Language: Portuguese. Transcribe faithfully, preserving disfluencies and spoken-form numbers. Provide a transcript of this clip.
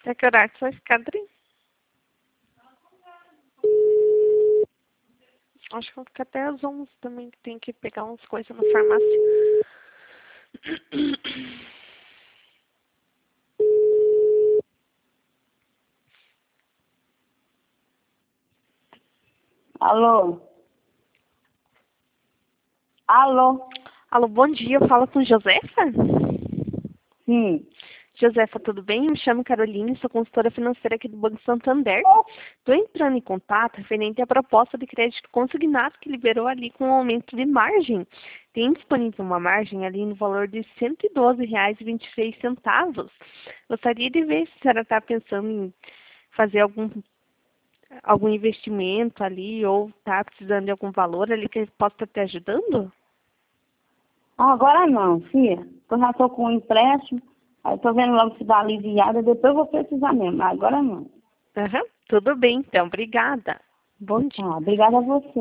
Até que horário que você vai ficar, Adri? Acho que vou ficar até às onze também, que tem que pegar umas coisas na farmácia. Alô? Alô? Alô, bom dia. Fala com Josefa? Sim. Josefa, tudo bem? Me chamo Caroline, sou consultora financeira aqui do Banco Santander. Estou entrando em contato referente à proposta de crédito consignado que liberou ali com um aumento de margem. Tem disponível uma margem ali no valor de cento e doze reais e vinte e seis centavos. Gostaria de ver se a senhora está pensando em fazer algum, algum investimento ali ou está precisando de algum valor ali que possa estar te ajudando? Ah, agora não, filha. Eu já estou com um empréstimo. Aí estou vendo logo se dá aliviada. Depois eu vou precisar mesmo. Agora não. Aham, tudo bem então. Obrigada. Bom dia. Tá, obrigada a você.